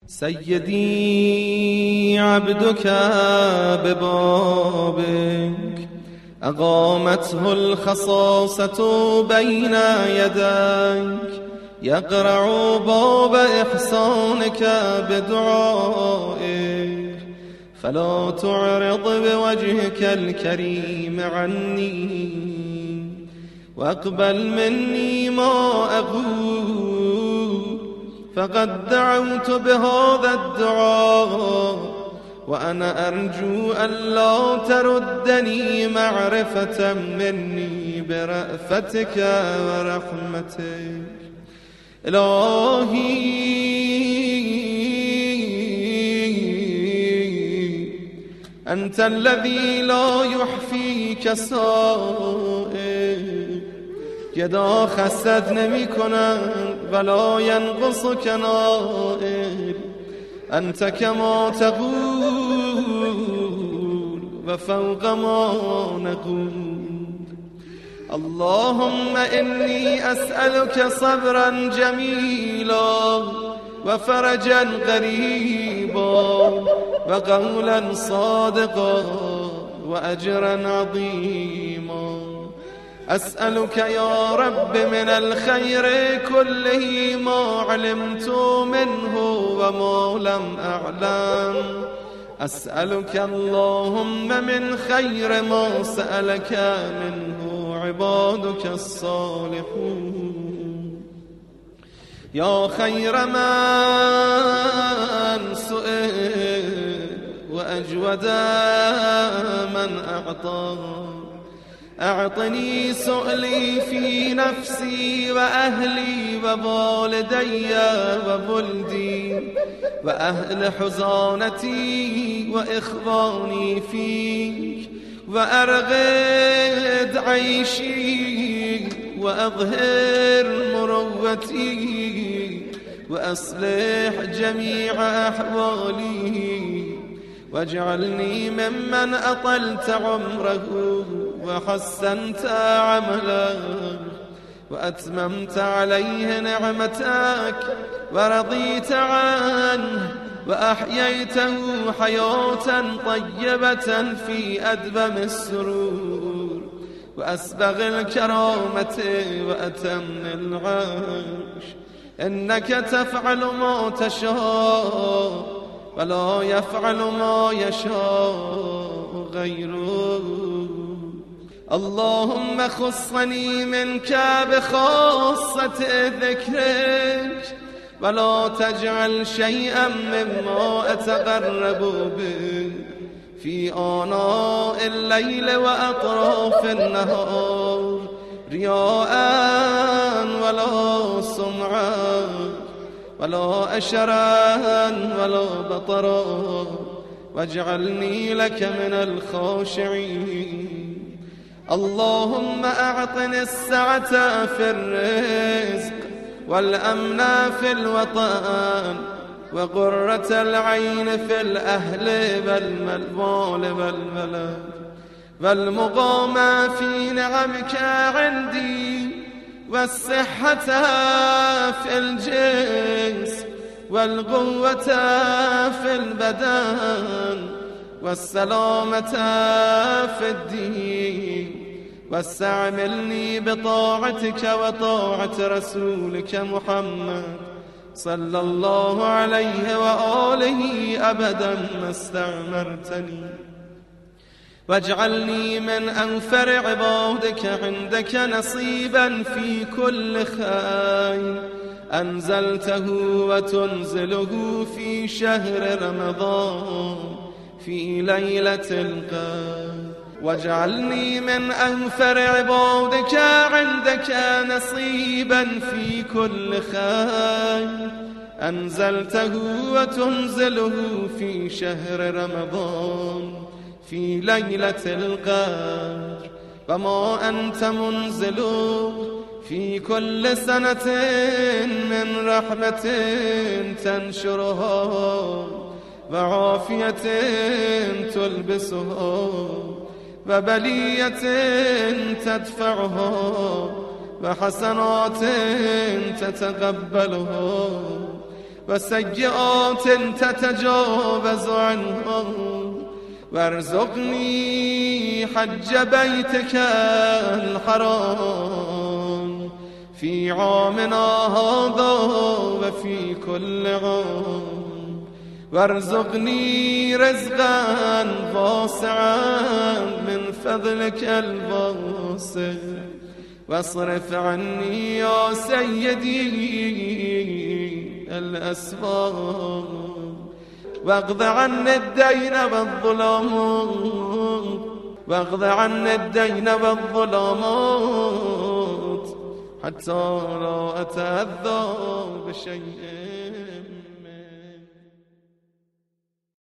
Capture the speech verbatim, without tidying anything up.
سيدي عبدك ببابك أقامته الخصاصة بين يديك يقرع باب إحسانك بدعائك فلا تعرض بوجهك الكريم عني واقبل مني ما أقول فقد دعوت بهذا الدعاء وأنا أرجو أن لا تردني معرفة مني برأفتك ورحمتك. إلهي أنت الذي لا يحفيك سائل گدا خستت نمی کنم ولا ینقصك نائل أنت كما تقول وفوق ما نقول. اللهم إني أسألك صبرا جميلا وفرجا قريبا وقولا صادقا وأجرا عظيما. أسألك يا رب من الخير كله ما علمت منه وما لم أعلم. أسألك اللهم من خير ما سألك منه عبادك الصالحون. يا خير من سئل وأجود من أعطى أعطني سؤلي في نفسي وأهلي ووالدي وولدي وأهل حزانتي وإخواني فيك وأرغد عيشي وأظهر مروتي وأصلح جميع أحوالي واجعلني ممن أطلت عمره وحسنت عمله وأتممت عليه نعمتك ورضيت عنه وأحييته حياة طيبة في أدبم السرور وأسبغ الكرامة وأتم العيش. إنك تفعل ما تشاء ولا يفعل ما يشاء غيره. اللهم خصني منك بخاصة ذكرك ولا تجعل شيئا مما أتقرب به في آناء الليل وأطراف النهار رياء ولا سمعا ولا أشرا ولا بطرا واجعلني لك من الخاشعين. اللهم أعطني السعة في الرزق والأمن في الوطن وقرة العين في الأهل والمال والولد والمقام في نعمك عندي والصحة في الجسم والقوة في البدن والسلامة في الدين. واستعملني بطاعتك وطاعة رسولك محمد صلى الله عليه وآله أبدا ما استعمرتني. واجعلني من أنفر عبادك عندك نصيبا في كل خير أنزلته وتنزله في شهر رمضان في ليلة القدر. واجعلني من أنفر عبادك عندك نصيبا في كل خير أنزلته وتنزله في شهر رمضان في ليلة القدر. وما أنت منزله في كل سنة من رحمة تنشرها وعافية تلبسها وبلية تدفعها وحسنات تتقبلها وسيئات تتجاوز عنها وارزقني حج بيتك الحرام في عامنا هذا وفي كل عام، وارزقني رزقا واسعا من فضلك الواسع، واصرف عني يا سيدي الأسباب، واقض عني الدين والظلامات، واقض عني الدين والظلامات حتى لا أتأذى بشيء.